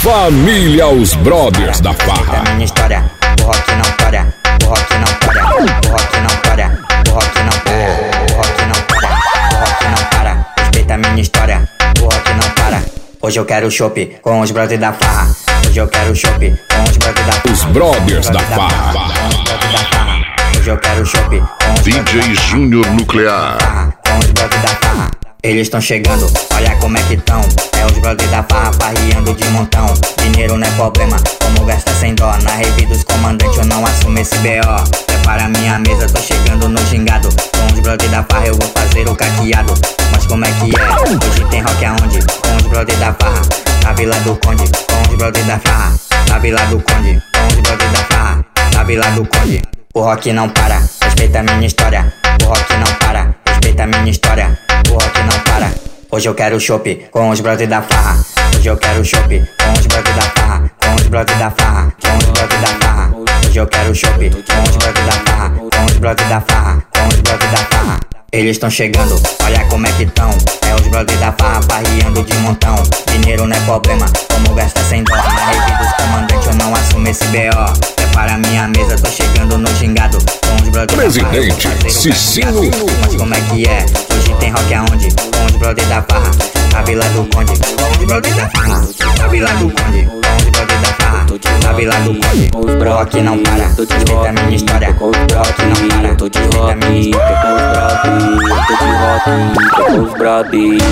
Família Os Brothers da Farra. Respeita a minha história, o rock não para, o rock não para, o rock não para, o rock não para, o rock não para, o rock não para. Respeita a minha história, o rock não para. Hoje eu quero chopp com os brothers da farra. Hoje eu quero chopp com os brothers da farra. Os brothers da farra. Hoje eu quero chopp com os DJ Júnior Nuclear. com os brothers da farra. Eles estão chegando, olha como é que tão. É os brothers da farra farriando de montão. Dinheiro não é problema, como gasta sem dó. Na rave dos comandantes eu não assumo esse B.O. Prepara minha mesa, tô chegando no gingado. Com os brothers da farra eu vou fazer o caqueado. Mas como é que é? Hoje tem rock aonde? Com os brothers da farra, na Vila do Conde. Com os brothers da farra, na Vila do Conde. Com os brothers da farra, na Vila do Conde. O rock não para, respeita a minha história. O rock não para, respeita a minha história. O rock não para. Hoje eu quero chopp com os brothers da farra. Hoje eu quero chopp com os brothers da farra. Com os brothers da farra, com os brothers da farra. Hoje eu quero chopp com os brothers da farra. Com os brothers da farra, com os brothers da farra. Eles estão chegando, olha como é que tão. É os brothers da farra farriando de montão. Dinheiro não é problema, como gasta sem dó. Na rede dos comandantes eu não assumo esse B.O. Prepara minha mesa, tô chegando no gingado. Com os brothers Presidente da farra, Cicinho. mas como é que é? Hoje tem rock aonde? Com os brothers da farra, na Vila do Conde. Com os brothers da farra, na Vila do Conde. Com os brothers da farra, na Vila do Conde. O rock não para, respeita a minha história. O rock não para, respeita a minha história. Tô de rock com os brothers.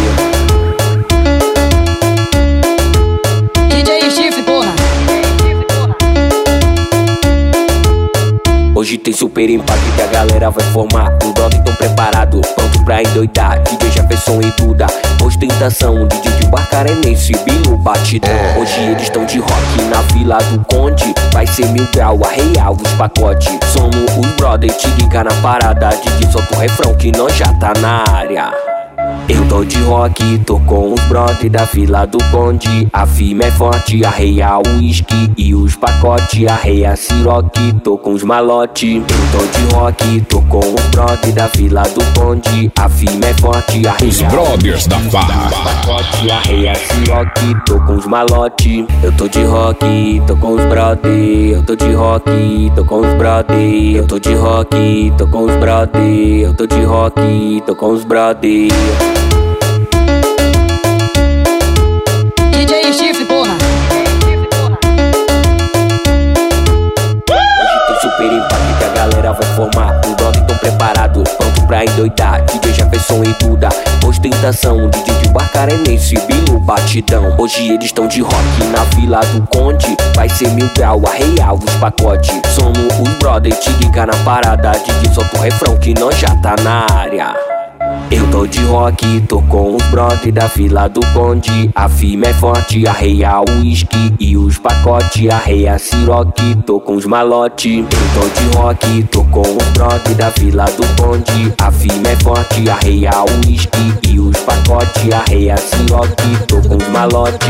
DJ Chifre, porra. Hoje tem super impacto que a galera vai formar. Os brothers tão preparados, pronto pra endoidar. DJ Jefferson e Duda, ostentação. DJ de Barcarenense, Bilo batidão. Hoje eles estão de rock na Vila do Conde. Vai ser 1000 grau, arreal os pacotes. Somos os brothers, te liga na parada. DJ solta o refrão que nós já tá na área. Eu tô de rock, tô com os brothers da Vila do Conde. A firma é forte, arreia o uísque e os pacotes. Arreia siroque, tô com os malote. Eu tô de rock, tô com os brothers da Vila do Conde. A firma é forte, arreia Os brothers da farra. pacote. Arreia siroque, tô com os malote. Eu tô de rock, tô com os brothers. Eu tô de rock, tô com os brothers. Eu tô de rock, tô com os brothers. Eu tô de rock, tô com os brothers. DJ Chifre, porra. Hoje tem super impacto que a galera vai formar. Os brothers tão preparados, pronto pra endoidar. DJ Jefferson e Duda, ostentação. DJ de Barcarenense, Bilo batidão. Hoje eles estão de rock na Vila do Conde. Vai ser 1000 grau, arreal os pacotes. Somos os brothers, te liga na parada. DJ solta o refrão que nós já tá na área. Eu tô de rock, tô com os brothers da Vila do Conde. A firma é forte, arreia o uísque e os pacotes. Arreia siroque, tô com os malote. Eu tô de rock, tô com os brothers da Vila do Conde. A firma é forte, arreia o uísque e os pacotes. Arreia siroque, tô com os malote.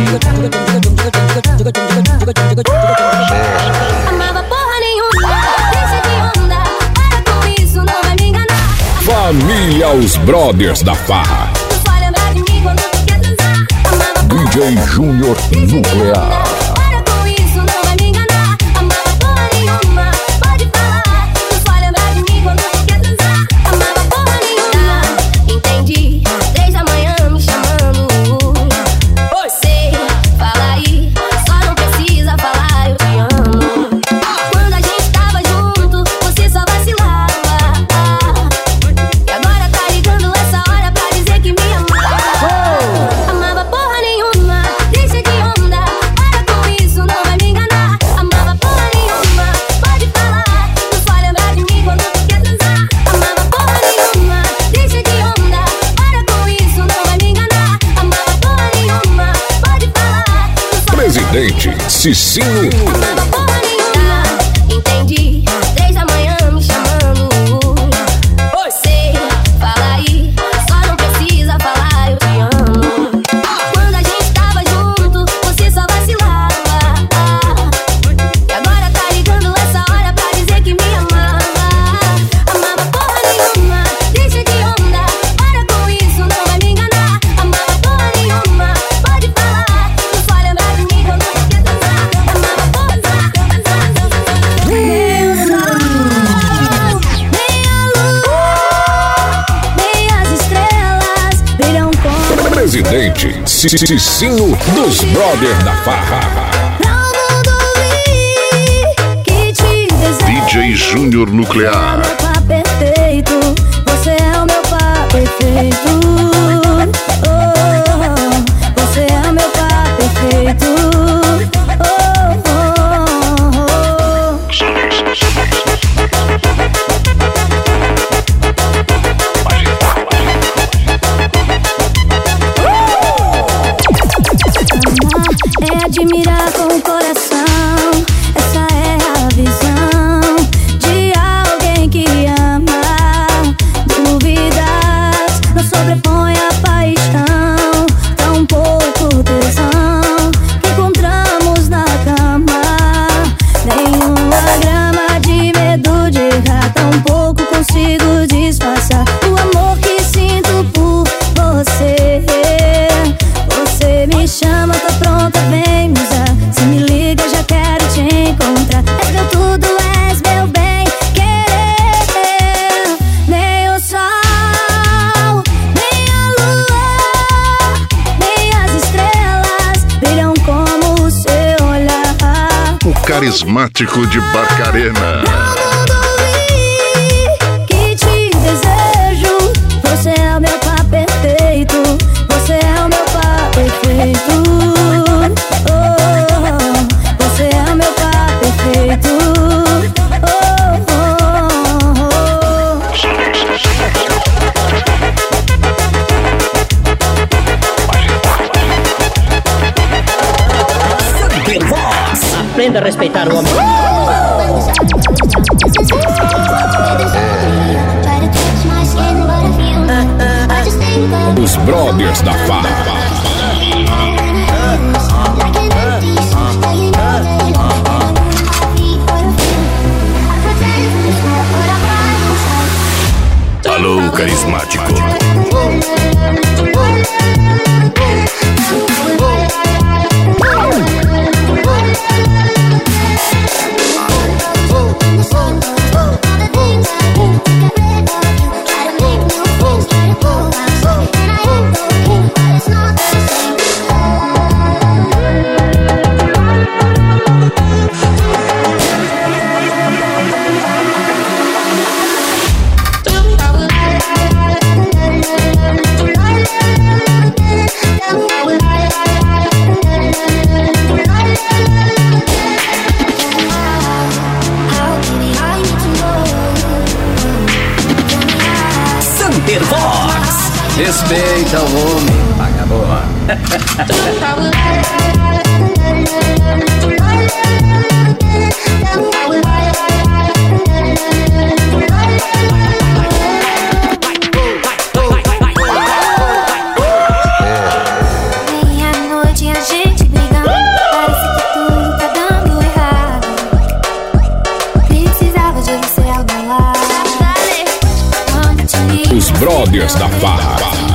Amava porra nenhuma, deixa de onda. Para com isso, não vai me enganar. Família Os Brothers da Farra. Só lembrar de mim quando tu quer transar. Amava porra DJ Júnior Nuclear. Para com isso, não vai me enganar. Amava porra nenhuma, pode falar. Só lembrar de mim quando tu quer transar. Amava porra nenhuma. Entendi, 3 da manhã me chamando. Sei, fala aí, só não precisa falar eu te amo. Quando a gente tava junto, você só vacilava. E agora tá ligando essa hora pra dizer que me amava. Amava porra nenhuma, deixa de onda. Para com isso, não vai me enganar. Amava porra nenhuma, pode falar. Só lembrar de mim quando tu quer transar. Amava porra nenhuma, deixa de onda. Para com isso, não vai me enganar. Amava porra nenhuma, pode falar. Presidente Cicinho. Amava porra nenhuma. Entendi, 3 da manhã me chamando. Sei, fala aí, só não precisa falar eu te amo. Quando a gente tava junto, você só vacilava. E agora tá ligando essa hora pra dizer que me amava. Amava porra nenhuma, deixa de onda. Para com isso, não vai me enganar. Amava porra nenhuma, pode falar. Só lembrar de mim quando tu quer Cicinho dos Brothers da Farra. DJ Júnior Nuclear. Perfeito, você é o meu par perfeito. Você é o meu par perfeito. É admirar com o coração. Essa é a visão de alguém que ama. Dúvidas não sobrepõe a paixão. Tão pouco tesão que encontramos na cama. Nenhuma grama de medo de errar. Tão pouco consigo disfarçar o amor que sinto por você. Você me chama, tô pronta, vem me usar. Se me liga, já quero te encontrar. És meu tudo, és meu bem querer. Nem o sol, nem a lua, nem as estrelas brilham como o seu olhar. O carismático de Barcarena. Que te desejo. Você é o meu par perfeito. Você é o meu par perfeito. Você é o meu par perfeito. Aprenda a respeitar o homem. Os Brothers da Farra. Alô, carismático. Respeita o homem, vagabundo. Meia-noite a gente brigando. Parece que tudo tá dando errado. Precisava de você ao meu lado. Quando te ligo, Os Brothers da Farra.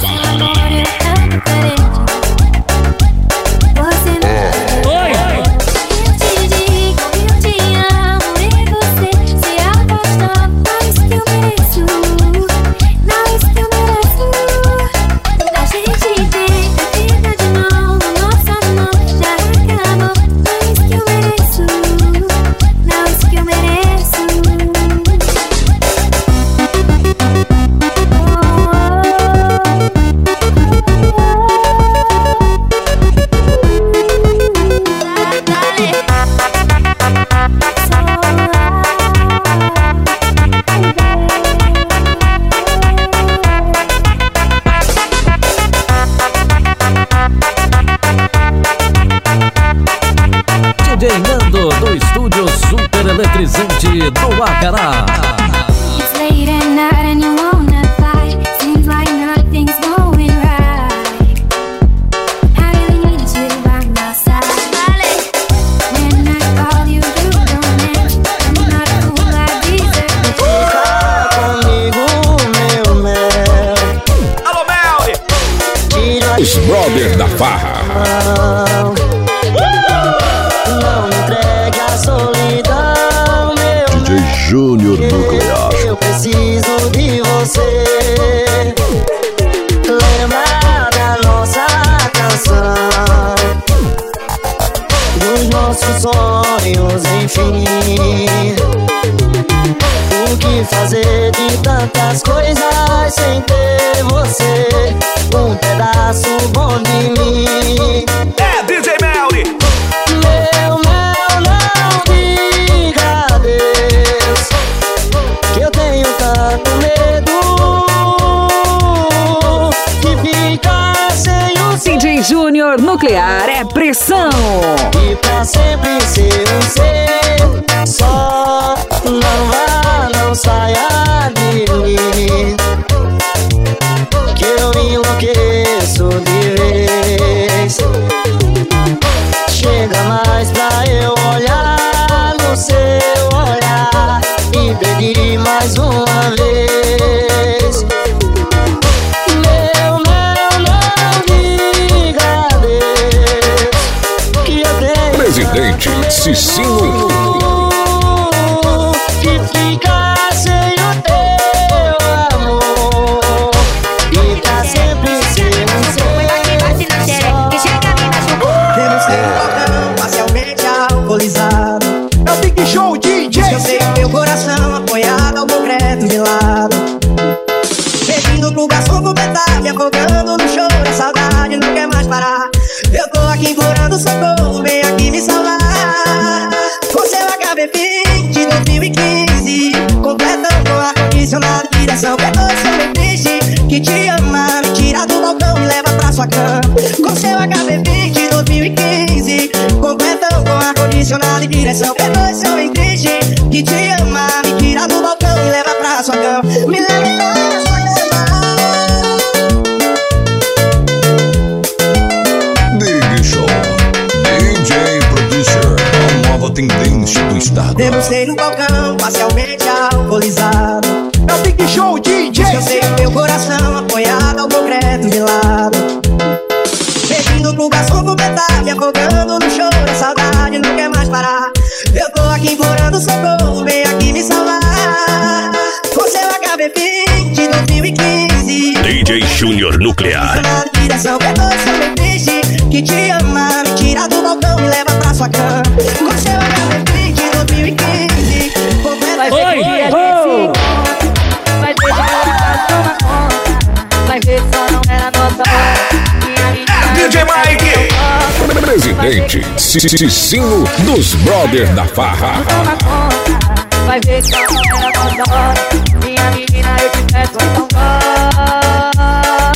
Nando do estúdio super eletrizante do Acará. it's late at night and you wanna fight. Seems like nothing's going right. I really need you by my side. When I call you, you don't answer. I'm not a fool, I deserve it. Comigo, meu mel. Alô, Mel! Os Brothers da Farra. Não entregue a solidão, meu DJ Júnior Nuclear. faço bom de mim. É DJ Melly. Meu mel, não diga adeus, que eu tenho tanto medo de ficar sem o seu. DJ Júnior Nuclear é pressão. E pra sempre ser um ser só. Não vá, não saia de mim, que eu enlouqueço de vez. Chega mais pra eu olhar no seu olhar e pedir mais uma vez. Meu mel, não diga adeus, que eu tenho Presidente Cicinho. que ficar sem o teu amor e pra sempre ser um ser só. Temos um parcialmente alcoolizado. É o Big Show DJ. Eu sei o meu coração apoiado ao concreto de lado. Pedindo pro garçom completar, me afogando no choro. A saudade não quer mais parar. Eu tô aqui implorando socorro, vem aqui me salvar. Com seu HB20 de 2015, completando com ar-condicionado, direção P2, sou meio triste, que te ama, me tira do balcão e leva pra sua cama. Com seu HB20 de 2015, completando com ar-condicionado e direção P2, sou meio triste, que te ama, me tira do balcão e leva pra sua cama. Me leva só que você vai. Big Show, DJ Producer, a nova tendência do estado. Debrucei no balcão, parcialmente alcoolizado. É o Big Show DJ. Eu sei o meu coração apoiado ao concreto de lado. Pedindo pro garçom completar, me afogando no choro. A saudade não quer mais parar. Eu tô aqui implorando socorro, vem aqui me salvar. Com seu HB20 de 2015, DJ Júnior Nuclear. na direção P2, sou meio triste, que te ama, me tira do balcão e leva pra sua cama. Com seu HB20 de 2015, completo. Vai ver que a gente se encontra, vai ver que ela tá toma conta, vai ver que só não era nossa hora. DJ Mike. Presidente Cicinho dos Brothers da Farra. Toma conta, vai ver que só não era nossa hora. Minha menina, eu te peço, então volta.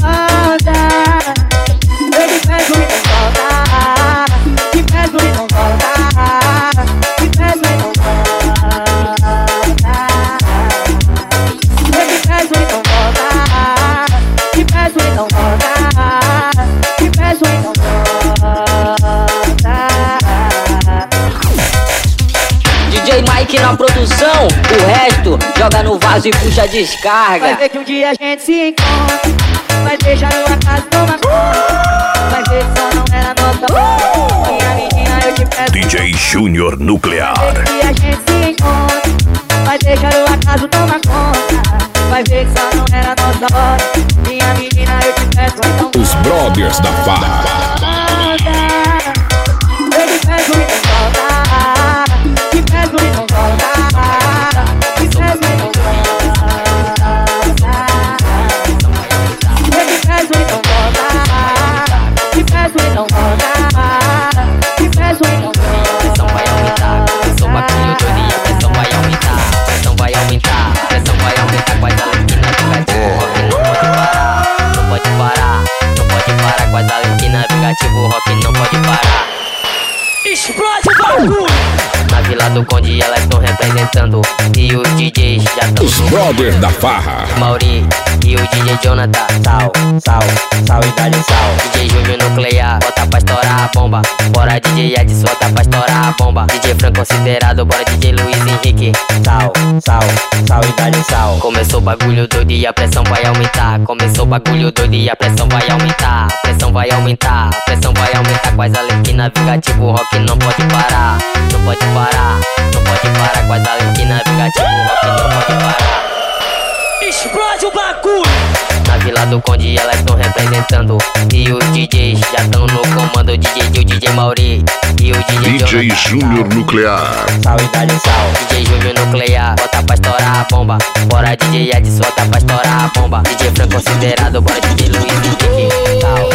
Eu te peço e não volta. Te peço e não volta. Te peço e não volta. Eu te peço e não volta. Te peço e não volta. Te peço e não volta. DJ Mike na produção, o resto joga no vaso e puxa a descarga. Vai ver que um dia a gente se encontra, vai deixar tua casa toma conta, vai ver que só não era nossa hora. Minha menina, eu te peço. DJ Júnior Nuclear. Vai ver que um dia a gente se encontra, vai deixar tua casa toma conta, vai ver que só não era nossa hora. Minha menina, eu te peço. Então Os Brothers da Farra. eu te peço e não volta. Te peço e não volta. Te peço e não volta. Eu te peço e não volta. Te peço e não volta. Te peço e não volta. A pressão vai aumentar, começou bagulho doido e a pressão vai aumentar. A pressão vai aumentar, a pressão vai aumentar. Com as alerquinas vingativo, rock não pode parar. Não pode parar, não pode parar. Com as alerquinas vingativo, rock não pode parar. Explode o bagulho! Na Vila do Conde elas estão representando e os DJs já estão Os Brothers da Farra. Mauri e o DJ Jonathan. Sal e dá-lhe sal. DJ Júnior Nuclear, bota pra estourar a bomba. Bora DJ Edson, bota pra estourar a bomba. DJ Fran considerado, bora DJ Luiz Henrique. Sal e dá-lhe sal. Começou o bagulho doido e a pressão vai aumentar. Começou o bagulho doido e a pressão vai aumentar. A pressão vai aumentar, a pressão vai aumentar. Com as alerquinas vingativo, o rock não pode parar. Não pode parar, não pode parar. Com as alerquinas vingativo, o rock não pode parar. Explode o bagulho! Na Vila do Conde elas estão representando e os DJs já estão no comando. O DJ Gil, DJ Mauri e e o DJ Júnior Nuclear. Sal e dá-lhe sal. DJ Júnior Nuclear, bota pra estourar a bomba. Bora DJ Ed, solta pra estourar a bomba. DJ Fran considerado, bora DJ Luiz e Dick. Sal,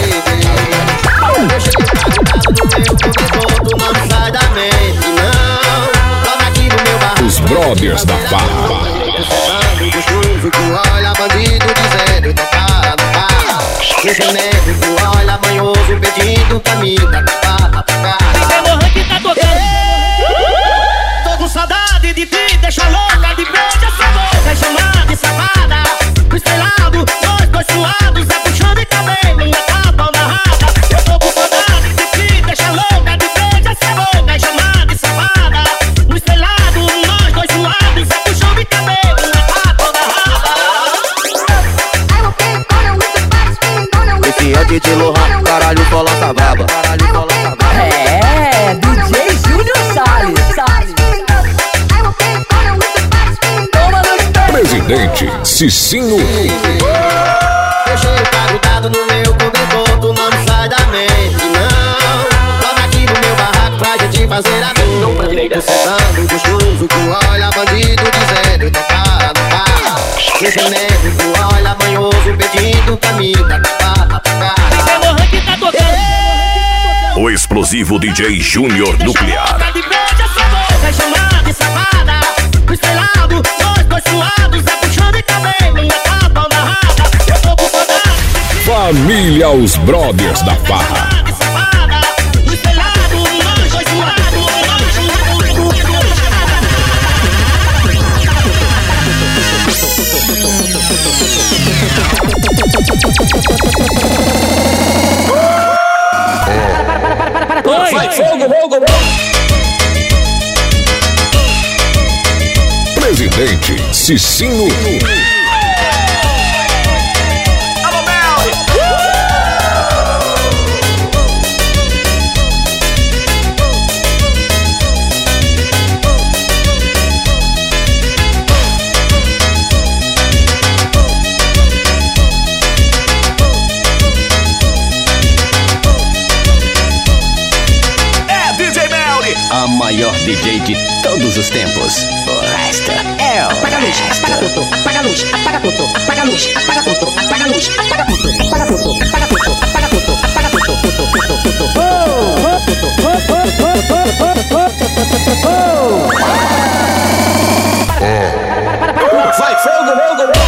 Os Brothers da Farra. Olha bandido dizendo então para, não para. Esse enérgico, olha manhoso pedindo camisa. Tô com saudade de ti, deixa louca de beijo essa boca, chamar de safada. Estrelado, nós dois suados, é puxando de cabelo, minha capa amarrada. Eu tô com saudade de ti, deixa louca de beijo essa boca, chamar de safada. Estrelado, nós dois suados, é puxando de cabelo, minha capa amarrada. Esse é DJ Lohan, caralho, só lança braba. É, DJ Júnior Salles. Presidente Cicinho. Deixei o carro dado no meu cobertor, tu não me sai da mente, não. Toma aqui no meu barraco pra gente fazer a minha. Tô sentando gostoso, tu olha bandido dizendo então para, não para. Esse enérgico, olha manhoso pedindo camisa. O explosivo DJ Júnior Nuclear. Estrelado, nós dois suados, é puxando de cabelo, minha capa amarrada. Eu tô com saudade. Família Os Brothers da Farra. Estrelado, nós dois suados. Vai, fogo. Presidente Cicinho. A maior DJ de todos os tempos. O resto é o Apaga a luz, apaga tudo, apaga a luz, apaga tudo, apaga a luz, apaga tudo, apaga a luz, apaga tudo, apaga tudo, apaga tudo, apaga tudo, apaga tudo. Vai, fogo.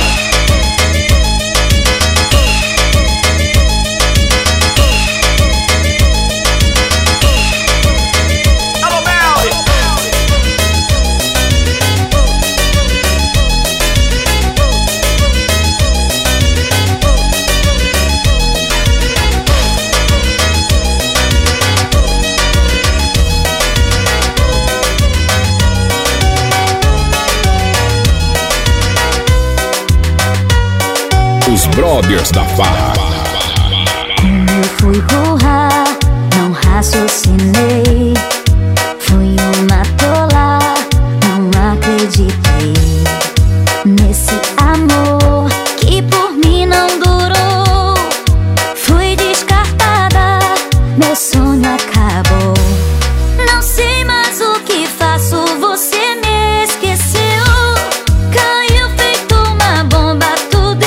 Os Brothers da Farra. Como eu fui burra, não raciocinei. Fui uma tola, não acreditei nesse amor que por mim não durou. Fui descartada, meu sonho acabou. Não sei mais o que faço, você me esqueceu. Caiu feito uma bomba, tudo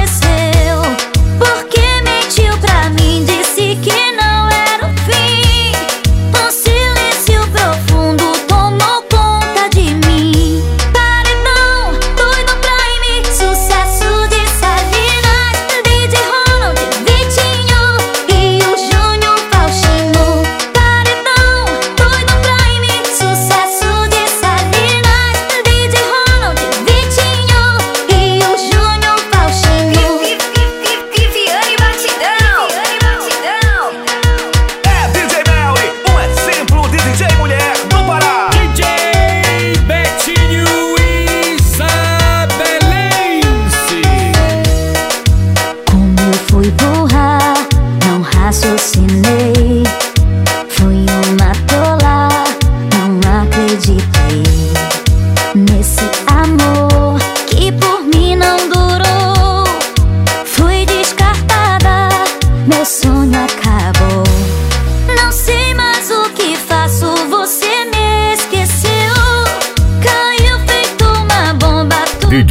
escureceu. Porque mentiu pra mim, disse que não era o fim.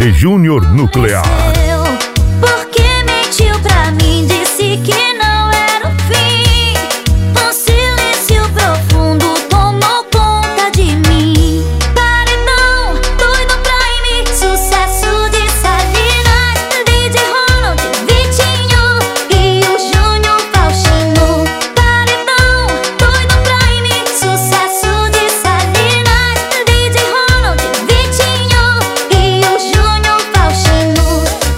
DJ Júnior Nuclear. Porque mentiu pra mim, disse que não era o fim. Um silêncio profundo tomou conta de mim. Paredão, doido pra mim, sucesso de Salinas, DJ Ronald, Vitinho e o Júnior Faustino. Paredão, doido pra mim, sucesso de Salinas, DJ Ronald, Vitinho e o Júnior Faustino.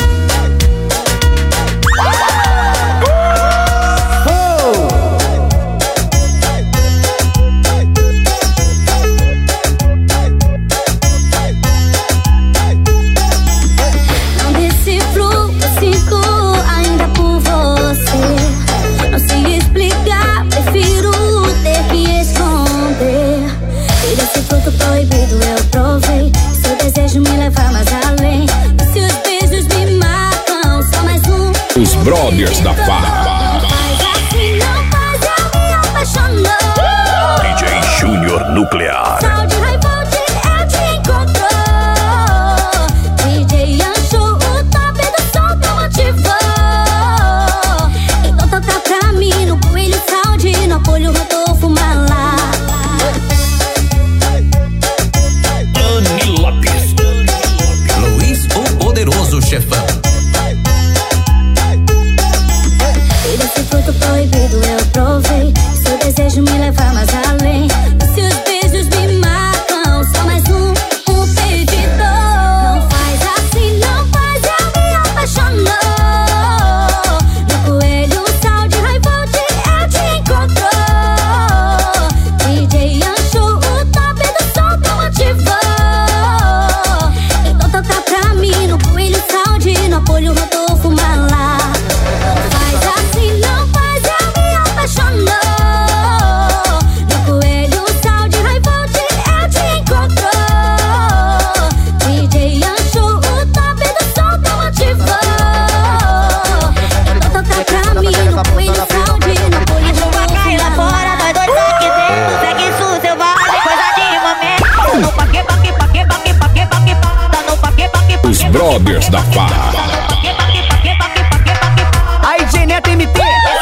Não decifro, eu sinto ainda por você. Não sei explicar, prefiro ter que esconder. E desse fruto proibido eu provei. Seu desejo me leva mais além. E se os beijos me marcam, só mais um. Os Brothers da Farra. Faz assim, não faz, eu me apaixonou. DJ Júnior Nuclear. Sal de Raivold, eu te encontrou. DJ Ancho, o top do som tu ativou. Então toca pra mim no Coelho Sound, no Apollo Rodolfo Malá. Dani Lopes. Luiz, o poderoso chefão. E desse fruto proibido eu provei. Seu desejo me leva mais além. E se os beijos me marcam, só mais um pedido. Não faz assim, não faz, eu me apaixonou. No Coelho Sound, Raivold, eu te encontrou. DJ Ancho, o top do som tu ativou. Então toca pra mim no Coelho Sound, no Apollo Rodolfo Malá. Faz assim, não faz, eu me apaixonou. No Coelho Sound, Raivold, eu te encontrou. DJ Ancho, o top do som tu ativou. Então toca pra mim no Coelho Sound, no Apollo Rodolfo Lá fora, nós dois aqui dentro, segue isso, selvagem, coisa de momento. Tá no paque, paque, paque, paque, paque, paque, tá no paque, paque, paque. Os Brothers da Farra. Aí, DJ Neto MT.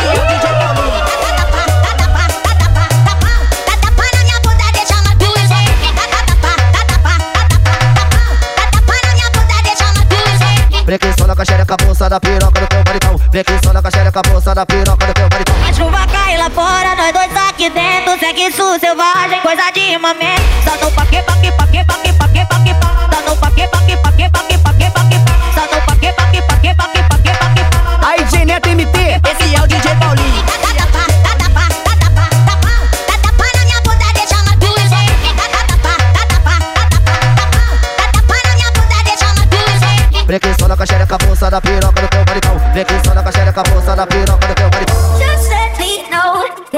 Preguiçou na caxereca, bolsa da piroca do teu baritão. Preguiçou na caxereca, bolsa da piroca do teu baritão. A chuva cai lá fora, nós dois aqui dentro, segue isso, selvagem, coisa de momento. Tá no paque, paque, paque, paque, paque, paque, tá no paque, paque, paque, paque, paque, paque, tá no paque, paque, paque, paque, paque, paque. Aí, DJ Neto MT. Esse é o DJ Paulinho. Preguiçou na caxereca, bolsa da piroca do teu baritão. Preguiçou na caxereca, bolsa da piroca do teu baritão. Just let me know that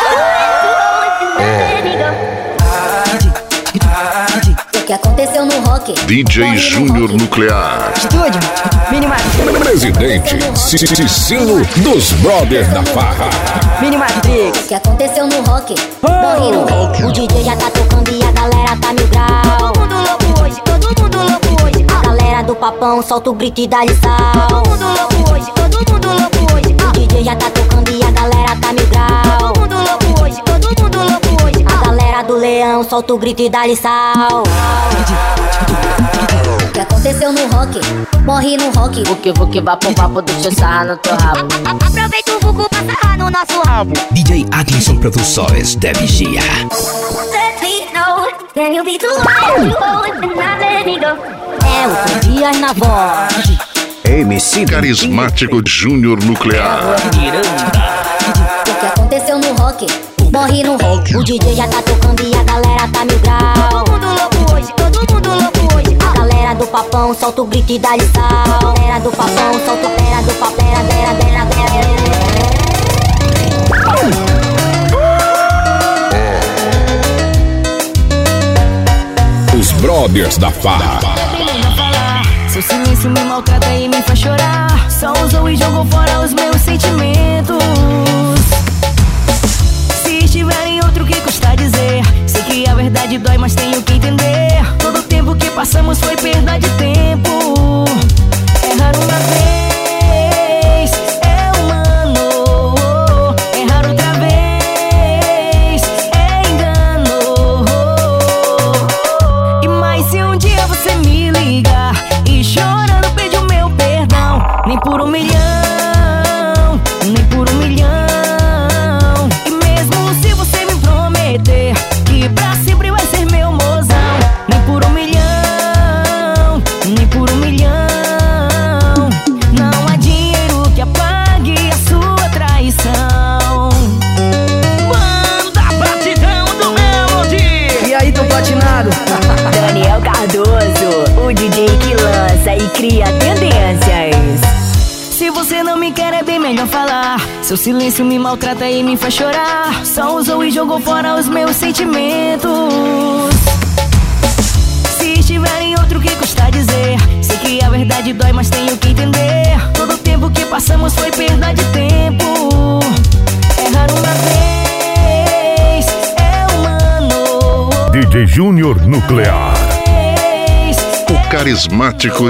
o que aconteceu no rock? DJ Júnior Nuclear. Estúdio, Minimatrix. Presidente Cicinho dos Brothers da Farra. Minimatrix. O que aconteceu no rock? Morri no rock. O DJ já tá tocando e a galera tá mil grau. Todo mundo louco hoje, todo mundo louco hoje. A galera do papão solta o grito e dá-lhe sal. Todo mundo louco hoje, todo mundo louco hoje. O DJ já tá tocando e a galera tá mil grau. Todo mundo louco hoje, todo mundo louco hoje. A galera do leão solta o grito e dá-lhe sal. O que aconteceu no rock? Morri no rock. Vou que vá pro papo do seu sarra no teu rabo. Aproveita o vulgo pra sarrar no nosso rabo. DJ Adilson Produções da Vigia. Let me know, can you be too hard? You hold and not let me go. É o Dias na voz. MC Carismático Júnior Nuclear. O que aconteceu no rock? Morri no rock. O DJ já tá tocando e a galera tá mil grau. Todo mundo louco hoje, todo mundo louco hoje. A galera do papão solta o grito e dá-lhe sal. Galera do papão solta o pera do papera, dera, dera, dera. Os Brothers da Farra. Seu silêncio me maltrata e me faz chorar. Só usou e jogou fora os meus sentimentos. Se estiver em outro, que custa dizer? Sei que a verdade dói, mas tenho que entender. Todo o tempo que passamos foi perda de tempo. cria tendências. Se você não me quer é bem melhor falar. Seu silêncio me maltrata e me faz chorar. Só usou e jogou fora os meus sentimentos. Se estiver em outro, que custa dizer? Sei que a verdade dói, mas tenho que entender. Todo o tempo que passamos foi perda de tempo. Errar uma vez é humano. DJ Júnior Nuclear, o carismático.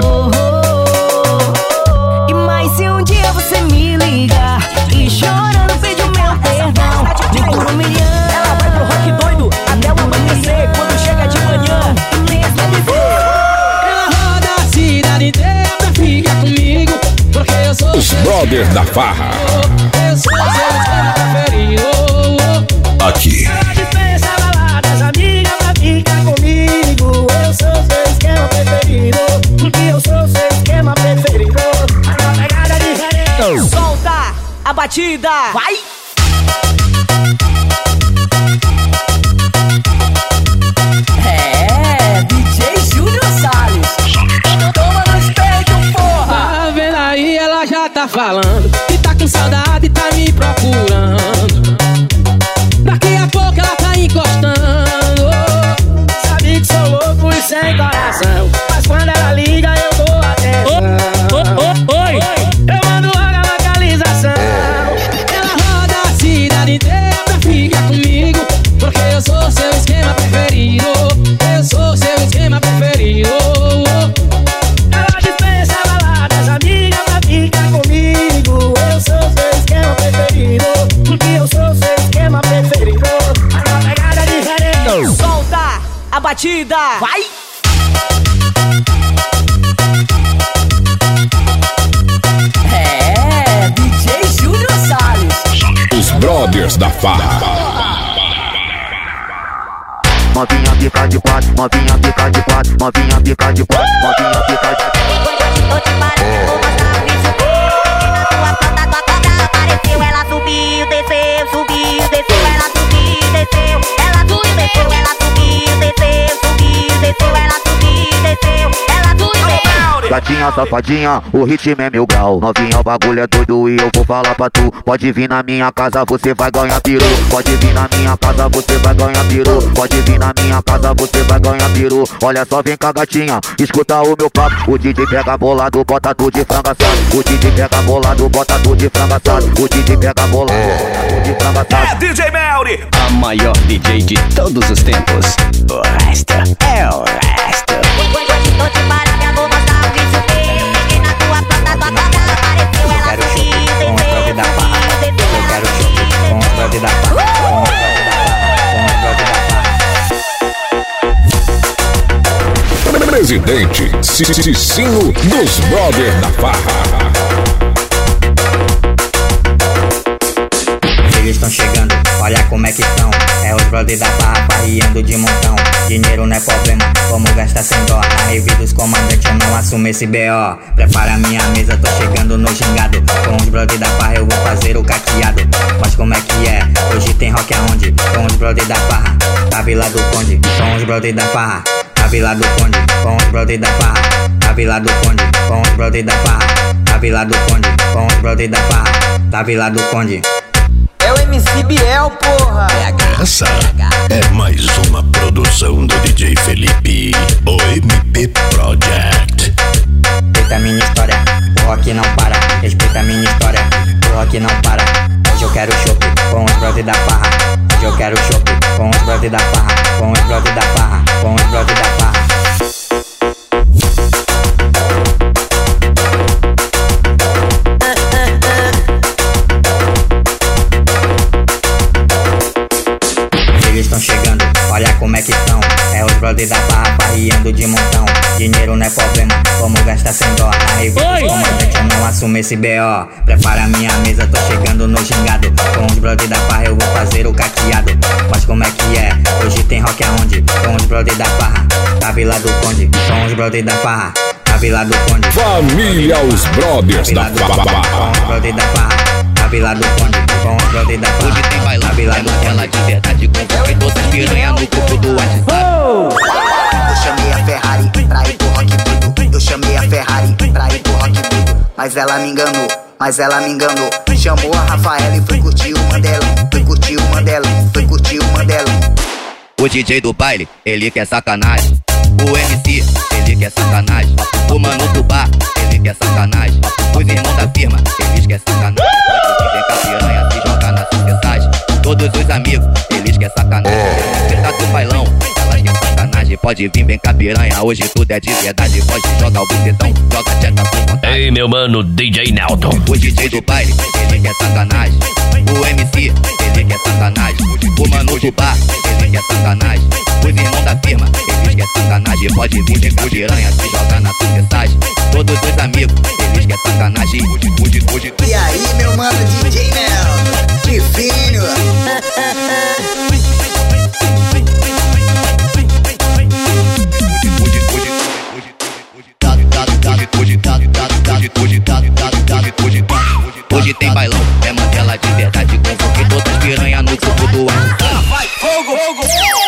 E mais se um dia você me ligar e chorando pede o meu perdão, me por humilhando. Ela vai pro rock doido até o amanhecer. Quando chega de manhã, mesmo me vê. Ela roda a cidade inteira pra ficar comigo, porque eu sou os brothers da farra. Eu sou seu esquema preferido. Aqui. Ela dispensa baladas, amiga, pra ficar comigo. Eu sou seu esquema preferido, porque eu sou seu esquema preferido. A pegada diferente. Solta a batida, vai! É, DJ Júnior Salles. Toma no espelho, porra! Tá vendo aí, ela já tá falando que tá com saudade e tá me procurando. Daqui a pouco ela tá encostando. Sabe que sou louco e sem coração, mas quando ela liga eu dou atenção. Oi! Eu mando logo a localização. Ela roda a cidade inteira pra ficar comigo, porque eu sou seu esquema preferido. Eu sou seu esquema preferido. Ela dispensa baladas, amiga, pra ficar comigo. Eu sou seu esquema preferido, porque eu sou seu esquema preferido. A pegada diferente. Solta a batida, vai! É, DJ Júnior Salles. Os brothers da farra. Novinha pica de quatro, novinha pica de quatro, novinha pica de quatro, novinha pica de quatro. Tô te parando, vou mostrar o bicho que na tua planta tua cobra apareceu. Ela subiu, desceu, subiu, desceu. Ela subiu, desceu, ela subiu, desceu. Ela subiu, desceu, subiu, desceu. Ela subiu, desceu, ela subiu, desceu. Gatinha safadinha, o ritmo é 1000 grau. Novinha, o bagulho é doido e eu vou falar pra tu. Pode vir na minha casa, você vai ganhar peru. Pode vir na minha casa, você vai ganhar peru. Pode vir na minha casa, você vai ganhar peru. Olha só, vem cá gatinha, escuta o meu papo. O DJ pega bolado, bota tudo de frango assado. O DJ pega bolado, bota tudo de frango assado. O DJ pega bolado, bota tudo de frango assado. É DJ Melly, a maior DJ de todos os tempos. O resto é o resto. Tô te parando, vou mostrar o bicho que na tua planta tua cobra apareceu. Ela subiu, desceu, subiu, Eu quero chope com os brothers da farra. Com os brothers da farra. Presidente Cicinho dos brothers da farra. Eles estão chegando, olha como é que estão. É os brothers da farra parreando de montão. Dinheiro não é problema, como gastar sem dó. Na rave dos comandantes eu não assumo esse B.O. Prepara minha mesa, tô chegando no gingado. Com os brothers da farra eu vou fazer o caqueado. Mas como é que é? Hoje tem rock aonde? Com os brothers da farra, da Vila do Conde. Com os brothers da farra, da Vila do Conde. Com os brothers da farra, da Vila do Conde. Com os brothers da farra, da Vila do Conde. Com os brothers da farra, da Vila do Conde. É o MC Biel, porra. Essa é mais uma produção do DJ Felipe, o MP Project. Respeita a minha história, o rock não para. Respeita a minha história, o rock não para. Hoje eu quero chope com os brothers da farra. Hoje eu quero chope com os brothers da farra. Com os brothers da farra, com os brothers da farra. Eles estão chegando, olha como é que estão. É os brothers da farra parreando de montão. Dinheiro não é problema, como gastar sem dó. Na rave dos comandantes eu não assumo esse B.O. Prepara minha mesa, tô chegando no gingado. Com os brothers da farra eu vou fazer o caqueado. Mas como é que é? Hoje tem rock aonde? Com os brothers da farra, da Vila do Conde. Com os brothers da farra, da Vila do Conde. Família Os Brothers da farra. Com os brothers da farra, da Vila do Conde. Com os brothers da farra. Hoje tem bailão, é novela de verdade. Com todas as piranha no corpo do WhatsApp. Eu chamei a Ferrari pra ir pro rock doido. Eu chamei a Ferrari ela me enganou, mas ela me enganou. Chamou a Rafaela e foi curtir o Mandelão, foi curtir o Mandelão, foi curtir o Mandelão. O DJ do baile, ele quer sacanagem. O MC, ele quer sacanagem. O mano do bar, ele quer sacanagem. Os irmãos da firma, eles quer sacanagem. Vem com a piranha, se joga na sociedade. Todos os amigos, eles quer sacanagem. Tá do bailão, elas quer sacanagem. Pode vir bem com a piranha, hoje tudo é de verdade. Pode jogar o bucetão, joga a tcheca com vontade. Ei, meu mano, DJ Nelton. O DJ do baile, ele quer sacanagem. O MC, ele quer sacanagem. O mano do bar, ele quer sacanagem. Os irmãos da firma, eles quer sacanagem. Pode vir bem com a piranha, se jogar na sociedade. Todos os amigos, eles quer sacanagem. E aí, meu mano DJ Nelton, que fino. Hoje tem bailão, é Mandela de verdade. Convoquei todas as piranha no corpo do ar. Vai, fogo, fogo.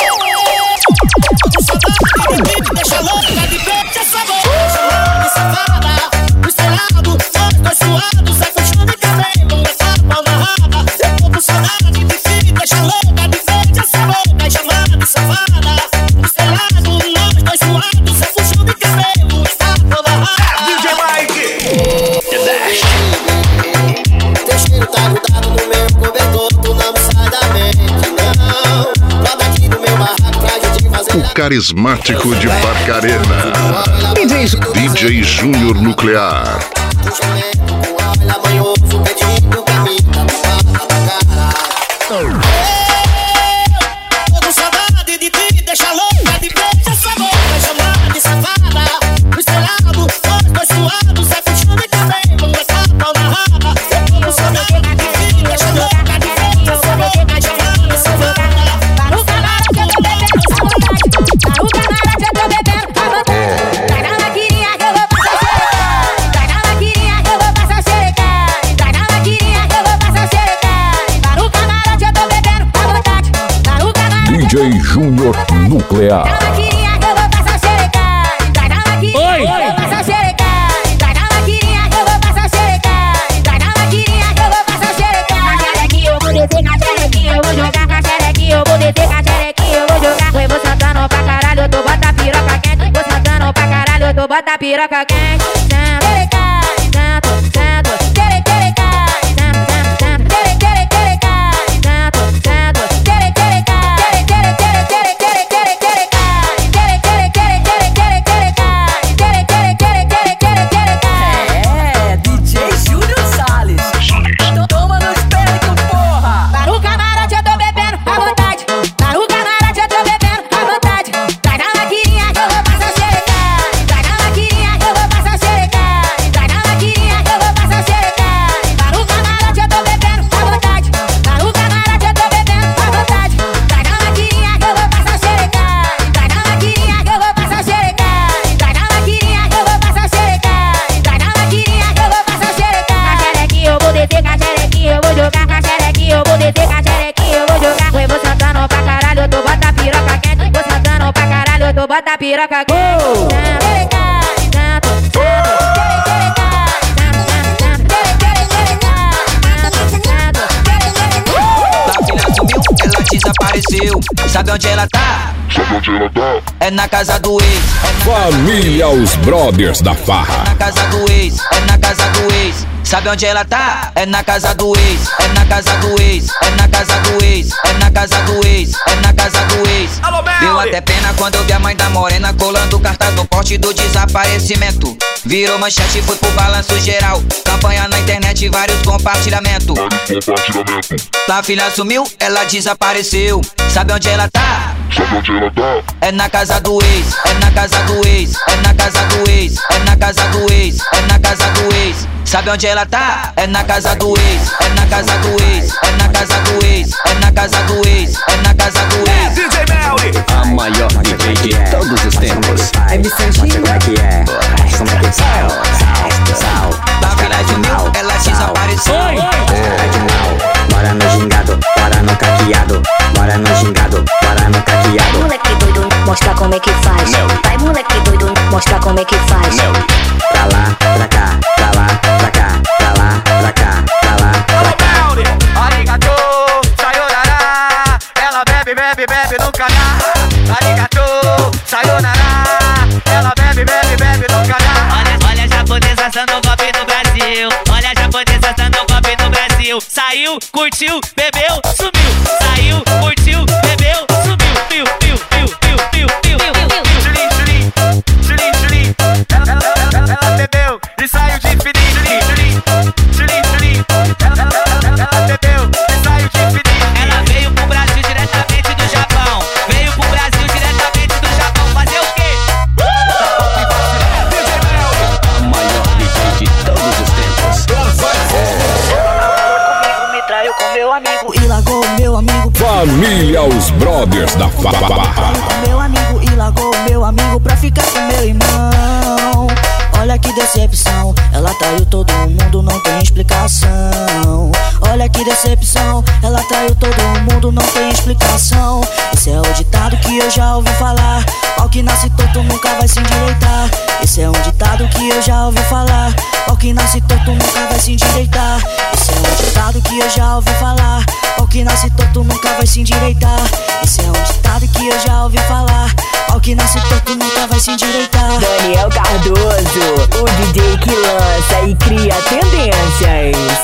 Deixa louca de frente essa voz. Safada, do seu lado, nós suados, é puxão de cabelo, essa pau na raba. Eu tô com saudade de ti, deixa louca de frente essa boca, chamada de safada. Do seu lado, nós suados, é puxão de cabelo, essa pau na raba. DJ Mike, The Dash. Teu cheiro tá grudado no meu cobertor, tu não sai da mente, não. Lá daqui do meu barraco pra gente fazer. O carismático de Barcarena, DJ Júnior Nuclear. Tô com saudade de ti, deixa louca de frente essa boca, chamada de safada. Do seu lado, nós suados, é puxão de cabelo, essa pau na raba. Eu tô com saudade de ti, deixa louca de frente essa boca, chamada de safada. Para o canal que eu tô bebendo, para o canal que eu tô bebendo, vai na maquininha que eu vou passar xereca. Vai na maquininha que eu vou passar xereca. Vai na maquininha que eu vou passar xereca. Para o canal que eu tô bebendo, à vontade. Para o canal DJ Júnior Nuclear. vai na maquininha que eu vou passar xereca. Vai na maquininha que eu vou passar xereca. Vai na maquininha que eu vou passar xereca. Vai na maquininha que eu vou passar xereca. Xerequinha, eu vou descer com a xerequinha, eu vou jogar com a xerequinha, eu vou descer com a xerequinha, eu vou jogar. Eu vou sentando pra caralho, eu tô bota a piroca quente. Vou sentando pra caralho, eu tô bota a piroca quente. Xereca, sento, sento, xereca, sento, sento, xereca, sento, sento, xereca, É, DJ Júnior Salles. Toma no espelho, porra. Para o camarote eu tô bebendo à vontade. Para o camarote eu tô bebendo à vontade. Vai na maquininha que eu vou passar xereca. Vai na maquininha que eu vou passar xereca. Vai na maquininha que eu vou passar xereca. Para o camarote eu tô bebendo à vontade. Para o camarote eu tô bebendo à vontade. Vai na maquininha que eu vou passar xereca. Vai na maquininha que eu vou passar xereca. Vai na maquininha que eu vou passar xereca. Vai na maquininha que eu vou passar xereca. A xerequinha eu vou descer com a xerequinha, eu vou jogar com a xerequinha, eu vou descer com a xerequinha, eu vou jogar. Eu vou sentando pra caralho, eu tô bota a piroca quente. Vou sentando pra caralho, eu tô bota a piroca quente. Xereca, sento, sento, xereca, sento, A filha sumiu, ela desapareceu. Sabe onde ela tá? Sabe onde ela tá? É na casa do ex. Família Os Brothers da Farra. Na casa do ex, é na casa do ex. Sabe onde ela tá? É na casa do ex, é na casa do ex, é na casa do ex, é na casa do ex, é na casa do ex. Deu até pena quando eu vi a mãe da morena colando cartaz no poste do desaparecimento. Virou manchete, foi pro balanço geral. Campanha na internet, vários compartilhamentos. A filha sumiu, ela desapareceu. Sabe onde ela tá? Sabe onde ela tá? É na casa do ex, é na casa do ex, é na casa do ex, é na casa do ex, é na casa do ex. Sabe onde ela tá? É na casa do ex, é na casa do ex, é na casa do ex, é na casa do ex, é na casa do ex. DJ Melly, a maior DJ de todos os tempos. Como é que é? Como é que sal? Da filha de mil, ela desapareceu. Bora no gingado, bora no caqueado. Bora no gingado, bora no caqueado. Vai moleque doido, mostra como é que faz. Vai moleque doido, mostra como é que faz. Pra lá, pra cá, pra lá, pra cá. bebe, bebe, nunca dá. Arigato, sayonara. Ela bebe, bebe, bebe, nunca dá. Olha a japonesa assando um copo no Brasil. Olha a japonesa assando um copo no Brasil. Saiu, curtiu, bebeu, sumiu. Saiu, curtiu, bebeu, sumiu. Piu, piu, piu, piu, piu, piu, piu. Julinho, Julinho, Julinho, Julinho. Ela bebeu e saiu de fininho. Julinho, Julinho, Julinho, Julinho. Ela bebeu e saiu de fininho. Ela veio pro Brasil diretamente do Japão. Veio pro Brasil diretamente do Japão. Fazer o quê? A maior DJ de todos os tempos. Me traiu com meu amigo e largou meu amigo. Família Os Brothers da Farra. Meu amigo e largou meu amigo pra ficar com meu irmão. Olha que decepção, ela traiu todo mundo, não tem explicação. Olha que decepção, ela traiu todo mundo, não tem explicação. Esse é o ditado que eu já ouvi falar. Pau que nasce torto nunca vai se endireitar. Esse é um ditado que eu já ouvi falar. Pau que nasce torto nunca vai se endireitar. Esse é um ditado que eu já ouvi falar. Pau que nasce torto nunca vai se endireitar. Esse é um ditado que eu já ouvi falar. Pau que nasce torto nunca vai se endireitar. Daniel Cardoso, o DJ que lança e cria tendências.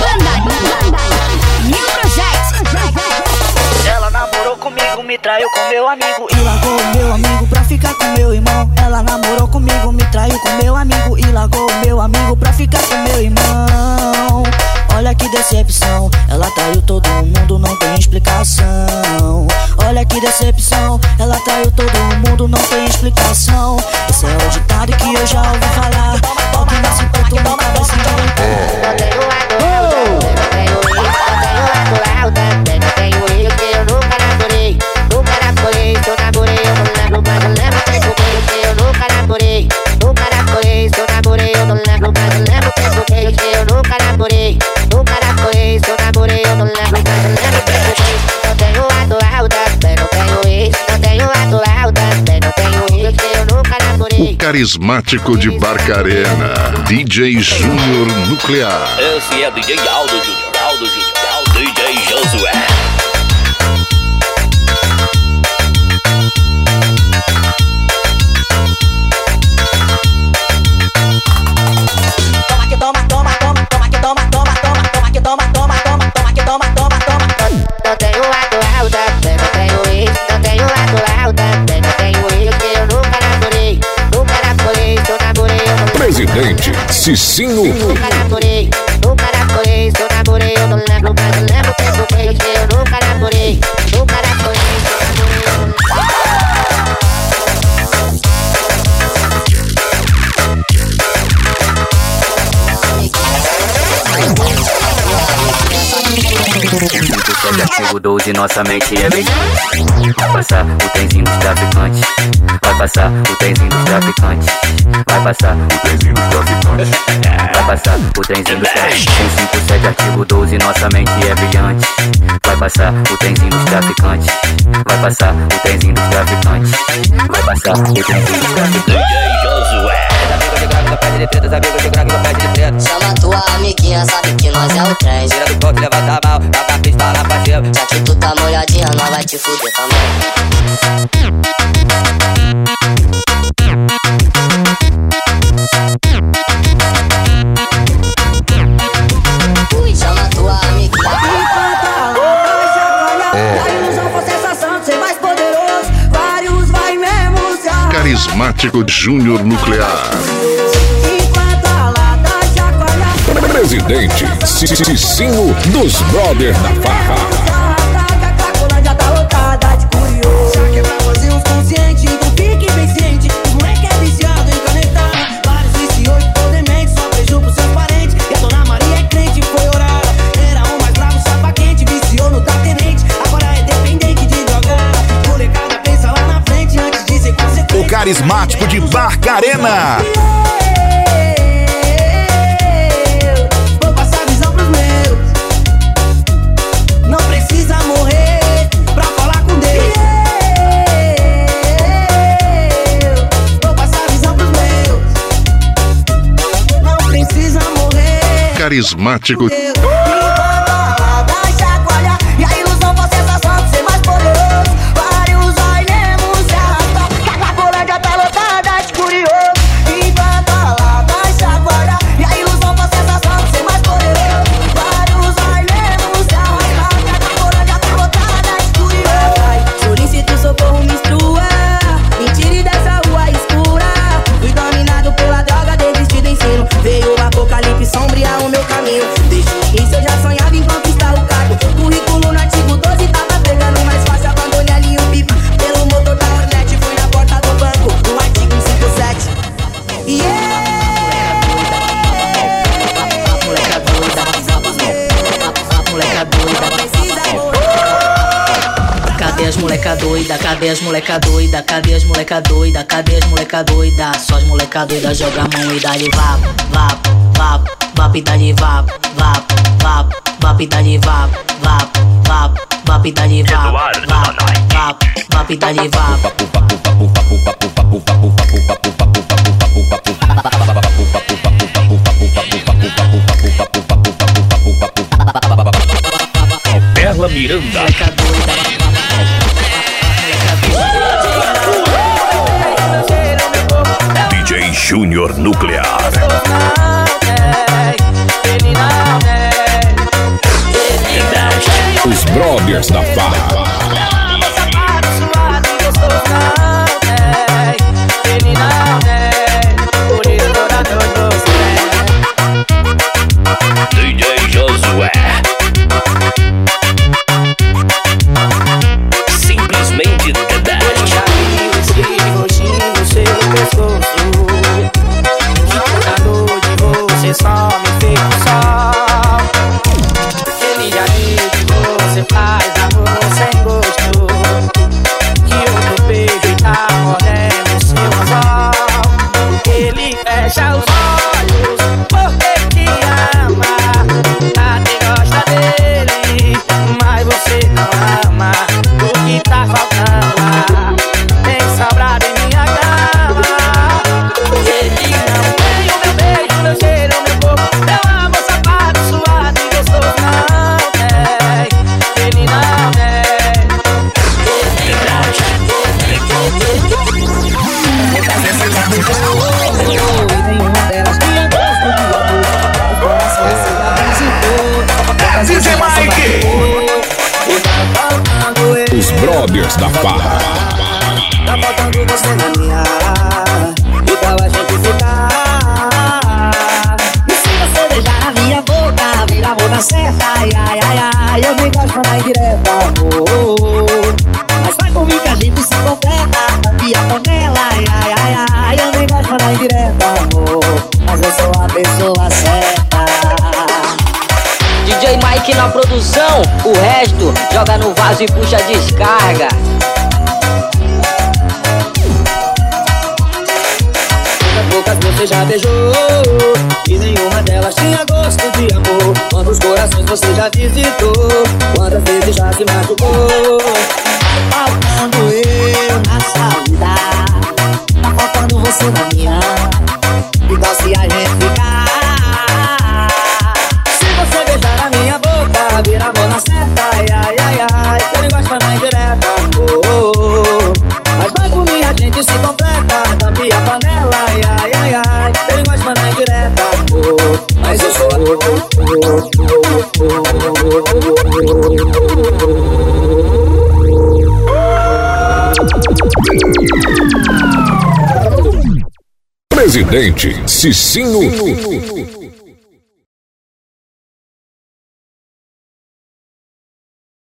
New Project. Ela namorou comigo, me traiu com meu amigo e largou meu amigo pra ficar com meu irmão. Ela namorou comigo, me traiu com meu amigo e largou meu amigo pra ficar com meu irmão. Olha que decepção, ela traiu todo mundo, não tem explicação. Olha que decepção, ela traiu todo mundo, não tem explicação. Esse é o ditado que eu já ouvi falar. Pau que nasce torto nunca vai se O carismático de Barcarena, DJ Júnior Nuclear. Esse é o DJ Aldo Júnior, DJ Josué. Toma que toma, toma, toma, toma que toma, toma, toma, toma que toma, toma, toma, toma que toma, toma, toma. Não tenho lado alta, não tenho isso, não tenho lado alta, não tenho isso, que eu nunca namorei, só namorei, eu não Presidente Cicinho. nunca namorei, só namorei, eu não lembro, mas eu lembro que eu fez, que eu nunca namorei, só namorei, eu não Artigo 12, nossa mente é bem. Vai passar o trenzinho dos traficantes. Vai passar o trenzinho dos traficantes. Vai passar o trenzinho dos traficantes. Vai passar o trenzinho dos traficantes. 157, artigo 12, nossa mente é brilhante. Vai passar o trenzinho dos traficantes. Vai passar o trenzinho dos traficantes. Vai passar o trenzinho dos traficantes. DJ Josué. Chama tua amiguinha, sabe que nós é o trem. Tira do corpo, levanta a mão, taca a pistola pra cima. Já que tu tá molhadinha, nós vai te fuder também. Chama tua amiguinha. Enquanto a lava chacoalha, a ilusão for sensação de ser mais poderoso. Vários vai mesmo se arrastar. Carismático Júnior Nuclear. Enquanto a lava chacoalha, Presidente Cicinho dos Brothers da Farra. a Cracolândia tá lotada de curioso. Já que é pra fazer uns conscientes, então fique bem ciente. Os moleque é viciado em canetar. Vários viciou e ficou demente, só beijou pros seus parentes. E a dona Maria é crente, foi orar. Era um mais bravo, sapa quente, viciou no tá tenente. Agora é dependente de drogar. Molecada pensa lá na frente antes de ser consequente. O carismático de Barcarena. Vou passar visão pros meus. Não precisa morrer pra falar com Deus. Vou passar visão pros meus. Não precisa morrer. Carismático. E a ilusão for sensação de ser mais poderoso. as moleca doida? Cadê as moleca doida? Cadê as moleca doida? Cadê as moleca doida? Só as moleca doida joga a mão e dá-lhe vap, vap, vap, vap, dá-lhe vap, vap, vap, vap, dá-lhe vap, vap, vap, vap, dá-lhe vap, vap, vap, vap, dá-lhe vap. Perla Miranda. DJ Júnior Nuclear. Os Brothers da Farra. DJ Josué. Simplesmente Dedé. Já vi esse roxinho no seu pescoço. Toda noite você só me fez um sol. Ele já viu que você faz amor sem gosto. Que outro beijo tá mordendo seu anzol. Ele fecha os olhos porque te ama. Até gosta dele, mas você não ama. O que tá faltando lá? Tem sobrado em minha cama. Ele não tem o meu beijo, meu cheiro, meu corpo. Meu amor safado, suado e gostoso. Não tem, ele não tem. DJ Mike. Os Brothers da Farra. Tá faltando você na minha. E tal a gente ficar. E se você beijar a minha boca, vira a boca certa. Ai, ai, ai, ai, eu nem gosto da indireta, amor. Mas vai comigo que a gente se completa. E a panela, ai, ai, ai, ai, eu nem gosto da indireta, amor. Mas eu sou a pessoa certa. DJ Mike na produção, o resto joga no vaso e puxa a descarga. Quantas bocas você já beijou? E nenhuma delas tinha gosto de amor. Quantos corações você já visitou? Quantas vezes já se machucou? Tá faltando eu na sua vida. Tá faltando você na minha. E tal se a gente ficar? Se você beijar a minha boca, vira a mão na certa. Ai, ai, ai, ai, eu nem gosto da indireta, amor. Mas vai comigo, a gente se completa. Tampe a panela, ai, ai, ai, ai, eu nem gosto da indireta, amor. Mas eu sou Presidente Cicinho.